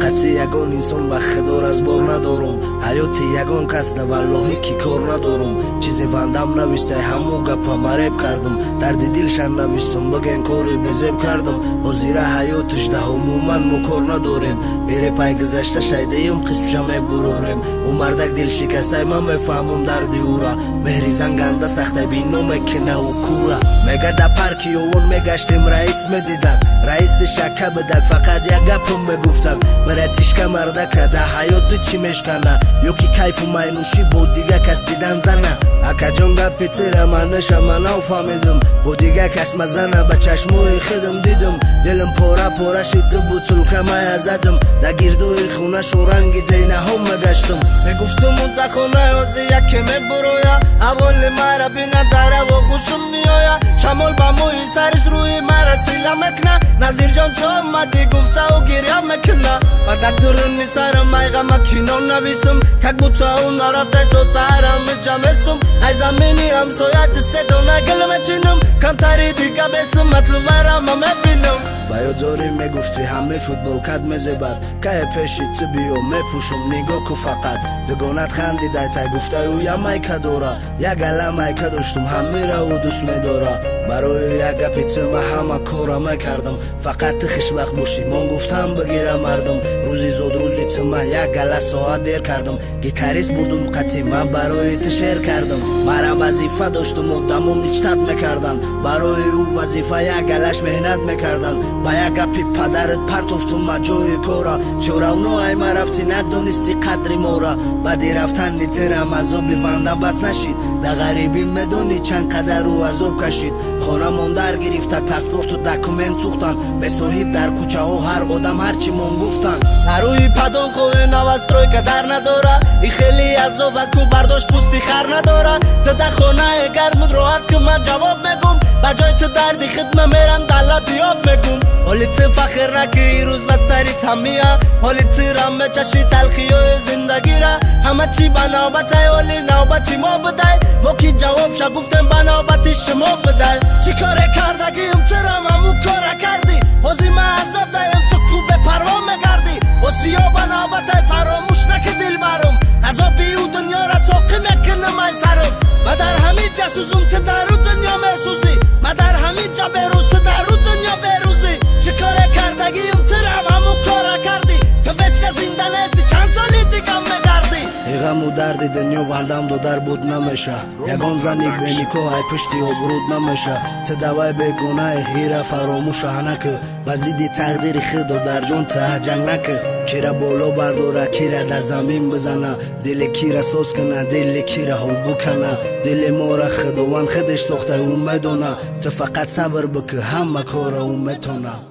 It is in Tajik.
фақати ягон инсон ба хидор аз бор надорум ҳаёти ягон касда валлоҳӣ ки кор надорум чизе вандам навистай ҳаму гапа мареб кардам дарди дилшан навистум биген кори безеб кардам ҳозира ҳаётиш даҳумуман мо кор надорем бере пай гузашта шайдаем қисмша мебурорем ӯ мардак дилшикастай ман мефаҳмам дарди ӯра меҳри занганда сахтай биноме кинаву кура мега да парки овон мегаштем раис медидак раиси шака бидак фақат як гапам мегуфтак братишка мардака да ҳаёти чӣ мешкана ё ки кайфу майнушӣ бо дига кас дидан зана акаҷон гапи чира маныша ман нафаҳмидам бо дига кас мазана ба чашмои хидам дидам дилам пора пора шиду бутулка мая задам да гирдои хунашо ранги зейнаҳо мегаштам мегуфтум да хонаи ози яке мебуроя авволи мара бина дара во гӯшум миёя шамол ба мӯи сариш рӯи мара сила мекна назирҷон чо омадӣ гуфтау гирья мекна ба дактурни сарам майғама кино нависам как будто он нарафтай то сарам миҷаместум ай замини ҳамсоя дистедона гил мечинам камтари дига бесам матлубарама мебинам ба ёддорӣ мегуфтӣ ҳаме футболкат мезебад кае пеши ту биё мепӯшум нигоҳ ку фақат дугонат хандидай тай гуфтаю я майка дора як ала майка доштум ҳамераӯ дӯст медора барои як гапи ту ма ҳама кора мекардам фақат ту хушбахт бошӣ мон гуфтам бигира мардам рӯзи зод рӯзи ту ман як ала соат дер кардам гитарист будум қатӣ ман барои ту шер кардам мара вазифа доштум одамон мечтат мекардан барои ӯ вазифа як алаш меҳнат мекардан ба як гапи падарат партофтум ма ҷои кора чоравно ай ма рафтӣ надонистӣ қадри мора баъди рафтани терам азоби ванда бас нашид да ғарибӣ медонӣ чанд қадару азоб кашид хонамон дар гирифтад паспорту документ сӯхтанд бесоҳиб дар кӯчаҳо ҳар одам ҳарчи мон гуфтанд ҳарӯи падон хоҳе навастройка дар надора и хеле азоба ку бардошт пӯсти хар надора ту да хонае гармуд роҳат ку ман ҷавоб мегум ба ҷои ту дарди хидма мерам дала биёб мегум ҳоли ту фахр наки ирӯз ба сари тамия ҳоли тира мечаши талхиёи зиндагира ҳама чӣ ба навбатай ҳоли навбати мо будай мо ки ҷавобша гуфтем ба навбати шумо будай чӣ коре кардагим тирам ҳаму кора кардӣ ҳозир ма азоб даем ту ку бепарво мегардӣ осиё ба навбатай фаромӯш наки дилбарам азоби ӯ дунёра соқӣ мекунам ай сарам ма дар ҳамин ҷа сӯзум ту дар ӯ дунё месӯзӣ ма дар ҳамин ҷа берӯз ту дар ӯ дунё берӯзӣ чӣ коре кардагим тирам ҳаму кора кардӣ ту вечна зинда нести чанд соли дигам мегардӣ иғаму дарди дунё вандам додар буд намеша ягон зани беникоҳ ай пишти обруд намеша ту давай бегунаи ҳира фаромӯша наку ба зидди тақдири худо дар ҷон ту ҳаҷанг наку кира боло бардора кира да замин бизана дили кира соз кана дили кира ҳубу кана дили мора худованд худаш сохта ӯ медона ту фақат сабр бикӯ ҳама кора ӯ метона